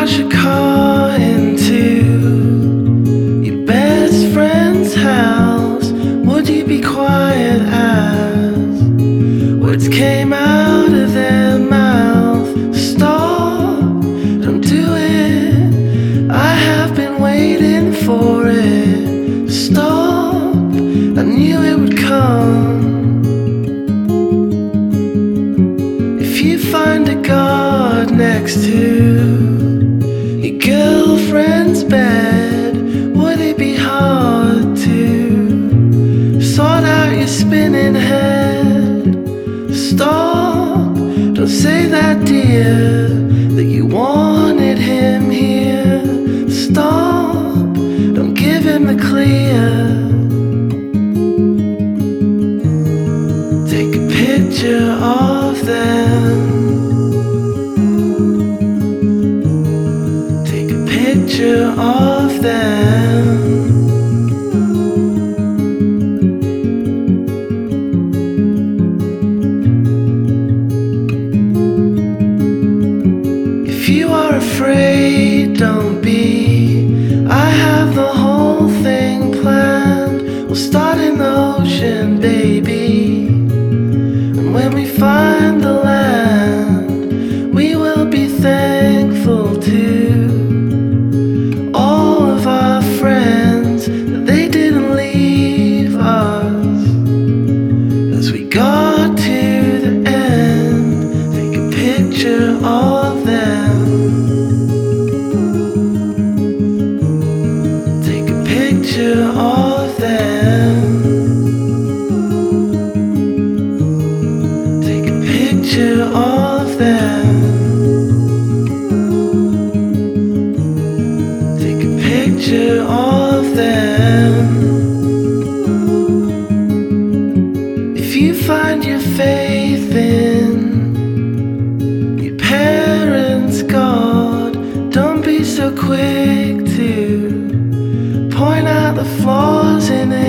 wash your car into your best friend's house, would you be quiet as words came out of their mouth? Stop, don't do it, I have been waiting for it. Stop, I knew it would come. If you find a guard next to your girlfriend's bed, would it be hard to sort out your spinning head? Stop, don't say that, dear, that you wanted him here. Stop, don't give him the clear. Take a picture of them. Take a picture of them. If you are afraid, don't be. I have the whole thing planned. We'll start in the ocean, baby. And when we find the land, we will be thankful to all of our friends that they didn't leave us. As we got to the end, take a picture of them. Take a picture of them. Take a picture of them. Take a picture of them. If you find your faith in your parents' God, don't be so quick to point out the flaws in it.